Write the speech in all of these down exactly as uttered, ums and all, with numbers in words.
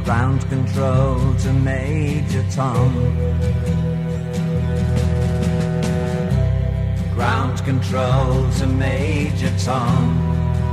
Ground control to Major Tom. Ground control to Major Tom.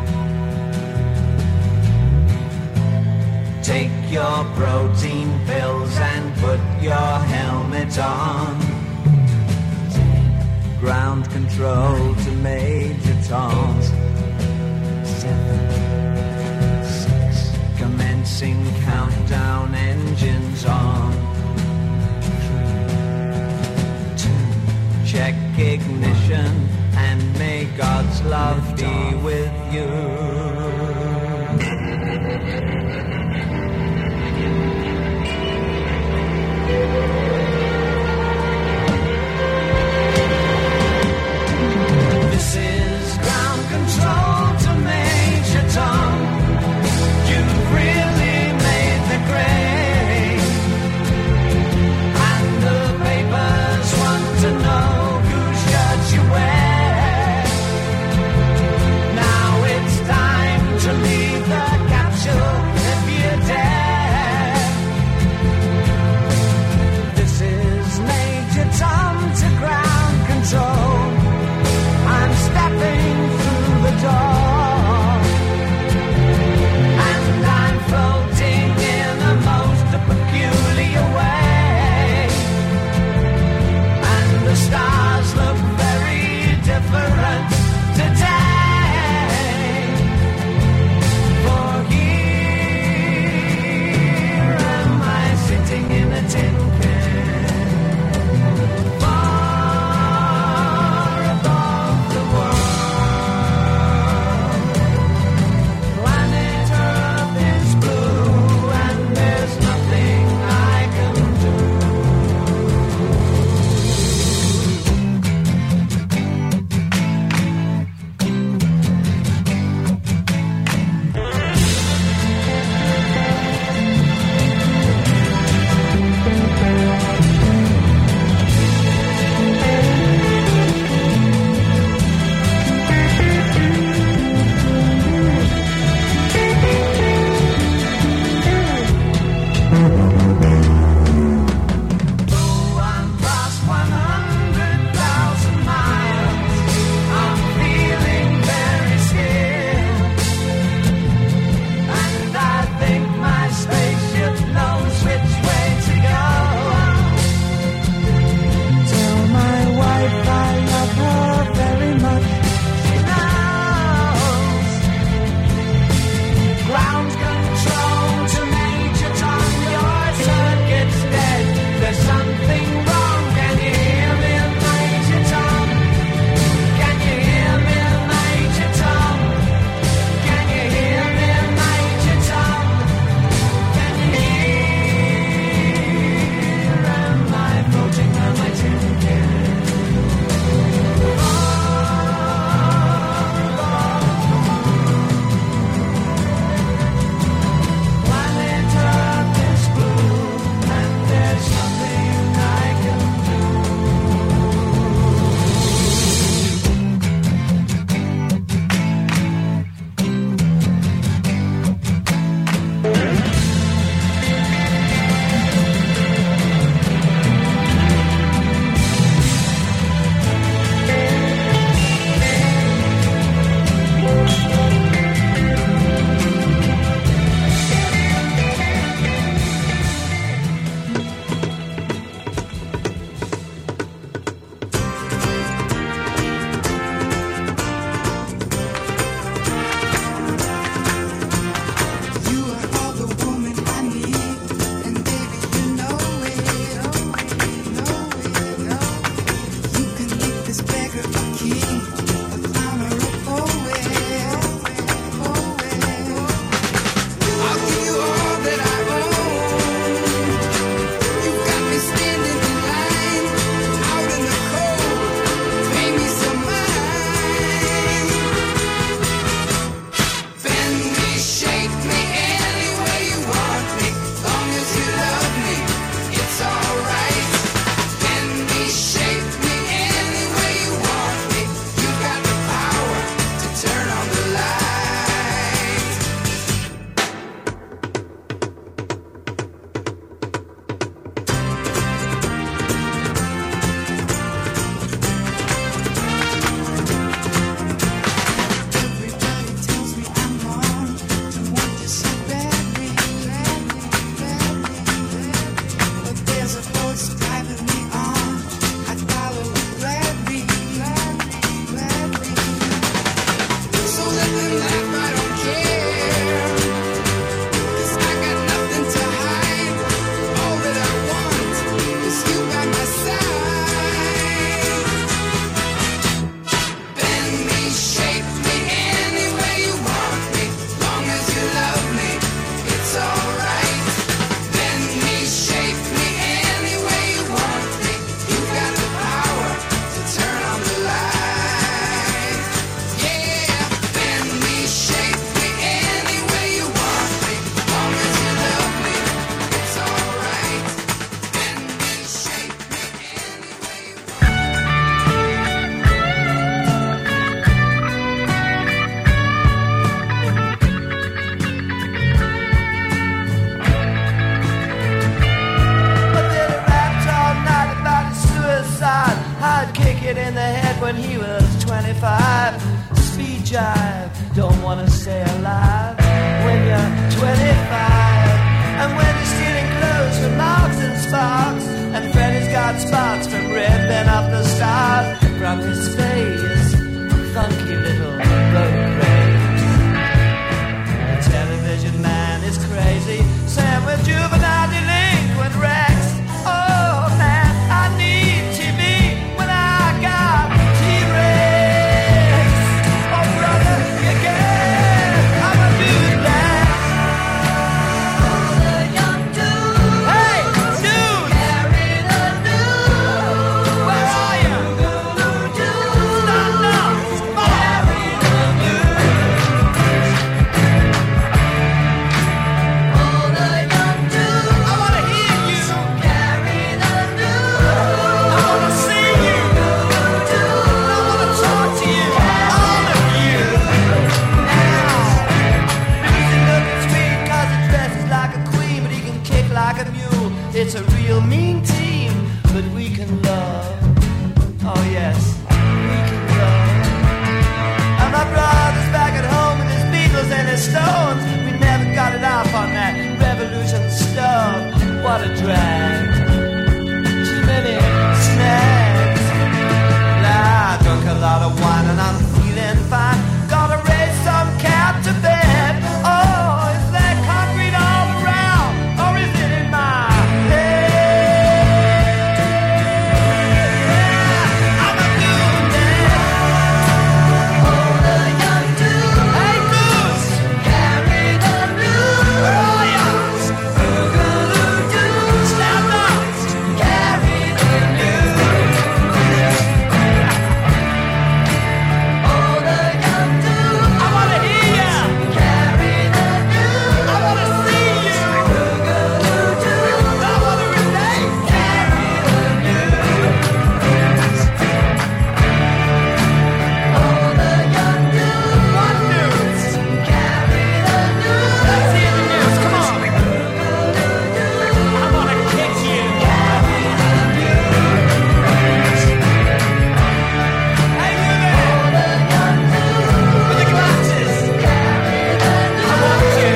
Take your protein pills and put your helmet on. Ground control to Major Tom. Seven, six, commencing countdown, engines on. Three, two, check ignition, and may God's love be with you. This is ground control to Major Tom. You've really made the grade, and the papers want to know whose shirt you wear. Now it's time I'd kick it in the head when he was twenty-five. Speed jive, don't wanna stay alive when you're twenty-five. And when you're stealing clothes from Marks and Sparks, and Freddy's got spots from ripping up the stars from his face, funky little road race. The television man is crazy, Sam with juvenile delinquent Rex. Oh man, I need T V when I got T-Rex. Oh brother, you get, I'm a dude that. Oh the young dude, hey dude, carry the news. Where are you? Stop now, carry the news. Oh the young dude, I wanna hear you. Carry the news. I wanna see you. I wanna talk to you. All of you. Now, Lucy looking sweet 'cause he dresses like a queen, but he can kick like a mule. It's a real mean team, but we can love. Oh yes, we can love. And my brother's back at home with his Beatles and his Stones. We never got it off on that revolution stuff. What a drag. Too many snacks. Nah, I drunk a lot of wine and I'm feeling fine. Gonna raise some cat to bed. Oh, is that concrete all around, or is it in my head? Yeah, I'm a dude now. Oh, the young dude. Hey, dudes. Carry the news. Where are ya? Boogaloo-doo. Stand up. Carry the news. Oh, the young dude. I wanna hear ya. Carry the news. I wanna see you. Boogaloo-doo. I wanna relate. Carry the news. Oh, the young dude. What news? Carry the news. Let's hear the news. Come on. I wanna kick you. Carry the news. Hey, you there. Oh, the young dude. With the glasses. Carry the news. I want you.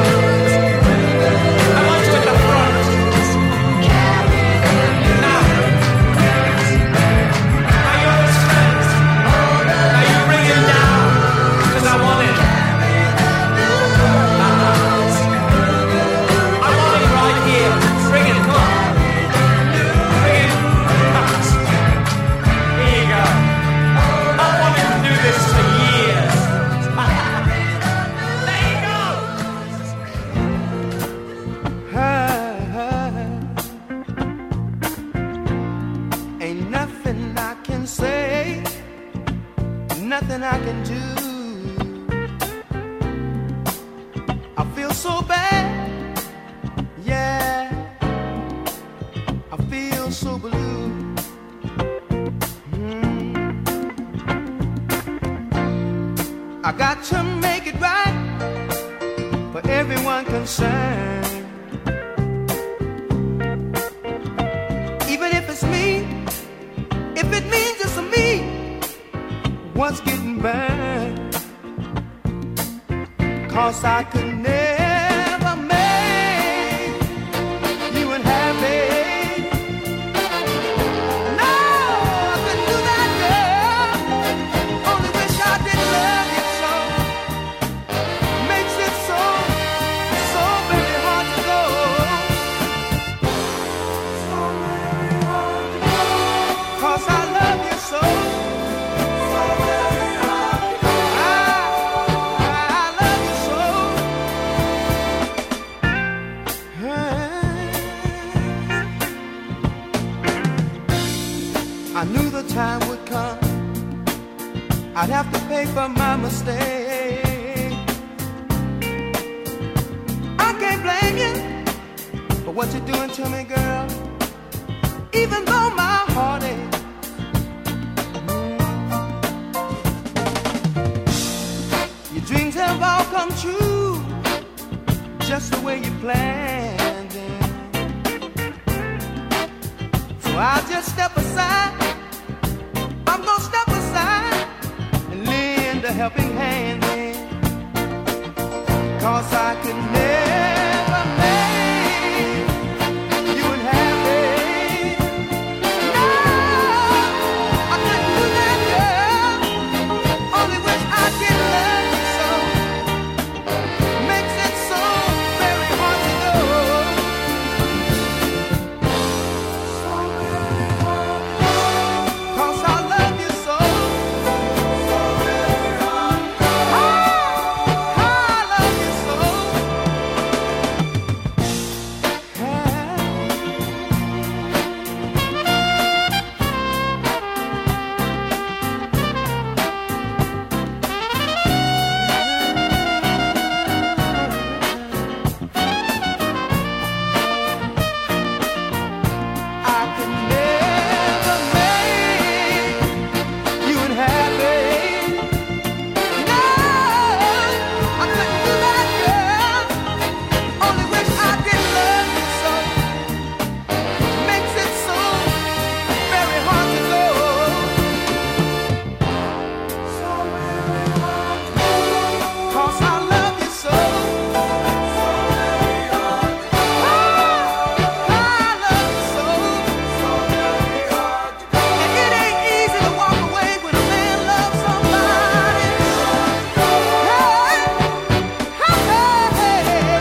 I want you at the front. Carry the news. Now. Are you his friends? Are you bringing down? 'Cause I want it. I want it right here. Bring it, come on. Bring it. Here you go. I wanted to do this for years. There you go. Ain't nothing I can say, nothing I can do. I feel so bad, yeah. I feel so blue. Mm. I got to make it right for everyone concerned. Even if it's me, if it means it's me, what's getting burned? 'Cause I could never make you unhappy. No, I couldn't do that, girl. Only wish I did love you so. Makes it so, so very hard to go. So very hard to go. 'Cause I love you so. So very hard to go. I, I love you so. I knew the time would come, I'd have to pay for my mistake. I can't blame you for what you're doing to me, girl. Even though my heart aches, your dreams have all come true, just the way you planned them. So I'll just step aside helping hand in, 'cause I could never make you unhappy. No, I couldn't do that, girl. Only wish I did love you so. Makes it so very hard to go. So very hard to go. 'Cause I love you so. So very hard to go. I, I love you so. I could never make you unhappy. No, I couldn't do that, girl. Only wish I did love you so. Makes it so very hard to go. So very hard to go. 'Cause I love you so. So very hard to go. I love you so. So very hard to go. And it ain't easy to walk away when a man loves somebody. Hey, hey, hey.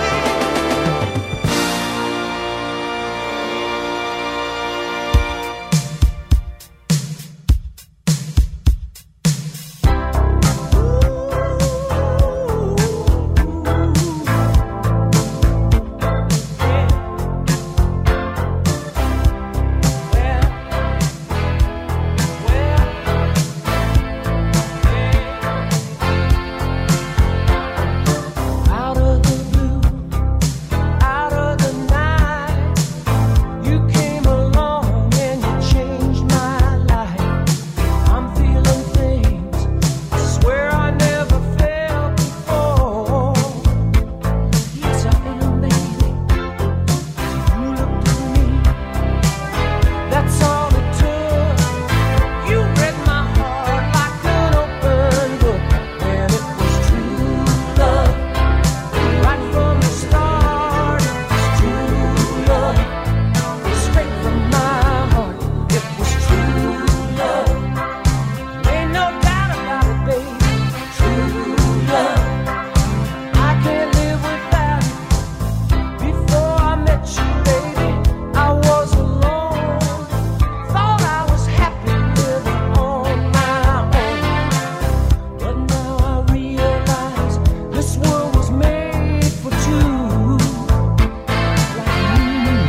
Out of the blue, out of the night, you came along and you changed my life. I'm feeling things I swear I never felt before. Yes, I am, baby. You looked at me, that's all it took. You read my heart like an open book, and it was true love. Right from the start, it was true love. Straight from my heart, it was true love. Ain't no doubt about it, baby. True love. I can't live without it. Before I met you, baby, I was alone. Thought I was happy living on my own. But now I realize this world was made for two. Like me,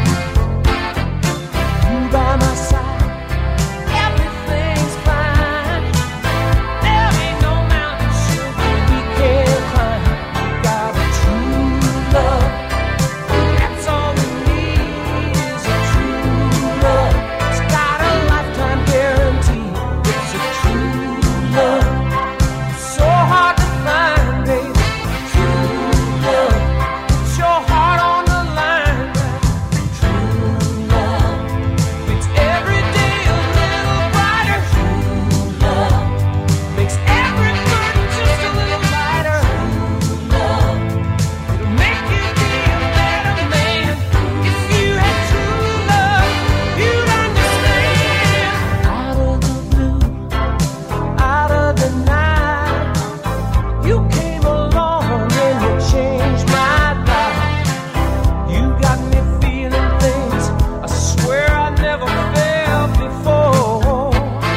you by my side, everything's fine. There ain't no mountain sugar we can't climb. Got a true love, that's all we need is a true love. It's got a lifetime guarantee. It's a true love. So hard to find, baby. True love. Put your heart on the line. True love makes every day a little brighter. True love makes every burden just a little lighter. True love, it'll make you be a better man. If you had true love, you'd understand. Out of the blue, out of the night, you came along and you changed my life. You got me feeling things I swear I never felt before.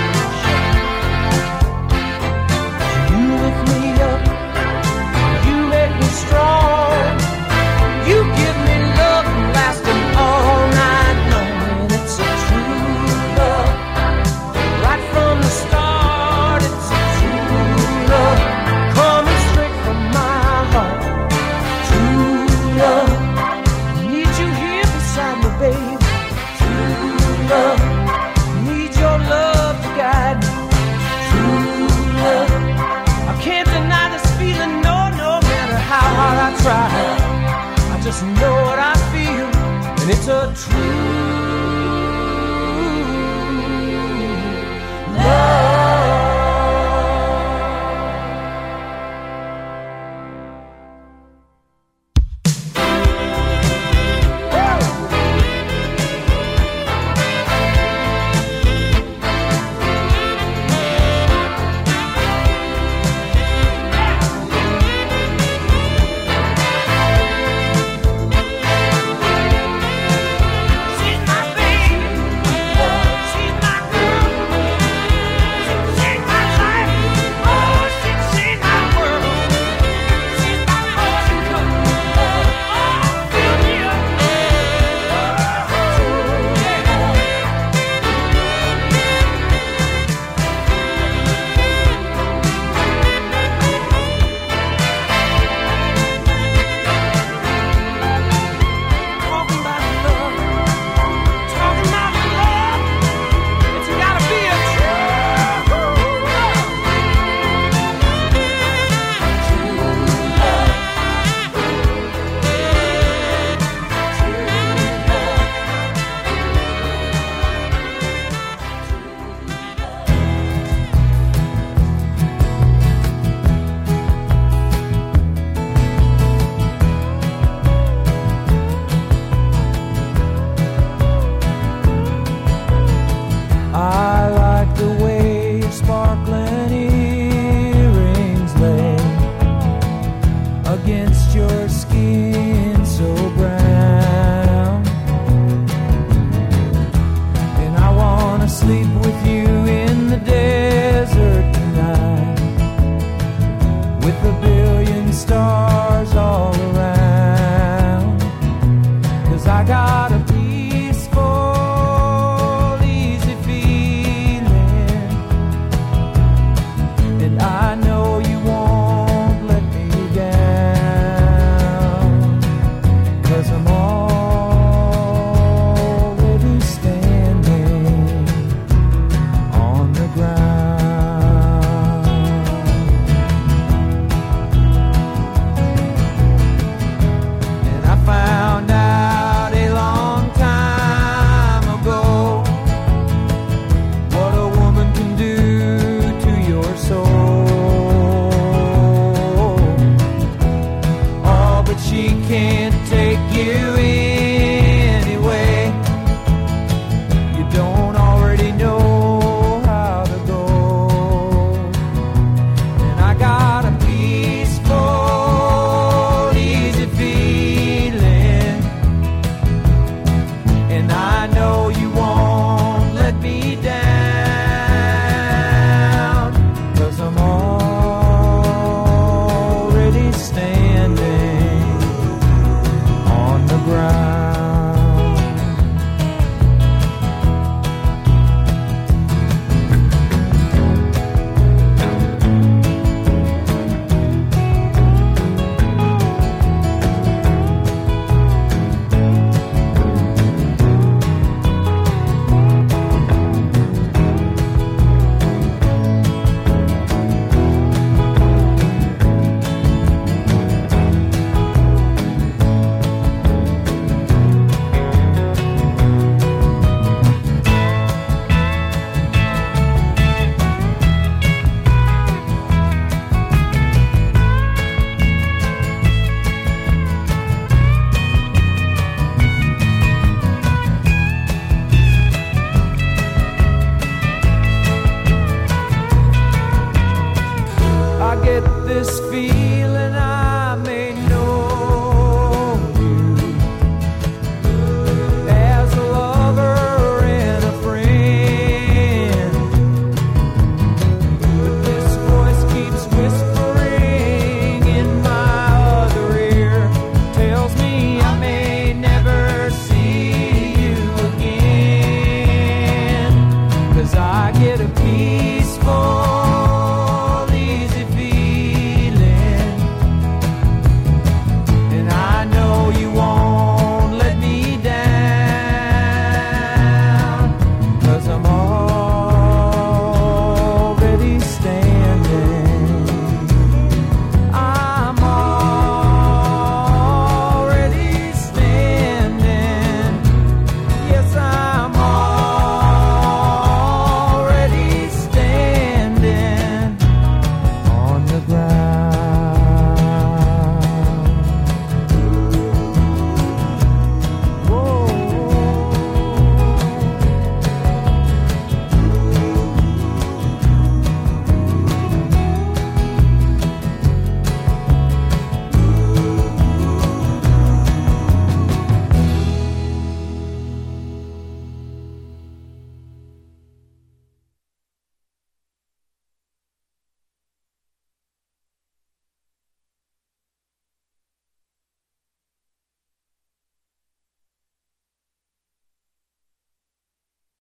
You lift me up, you make me strong. You give me love lasting all night long. And it's a true love. Right from the start, it's a true love. Coming straight from my heart. True love. Need you here beside me, baby. True love. Need your love to guide me. True love. I can't deny this feeling, no, no matter how hard I try. I just know what I feel, and it's a true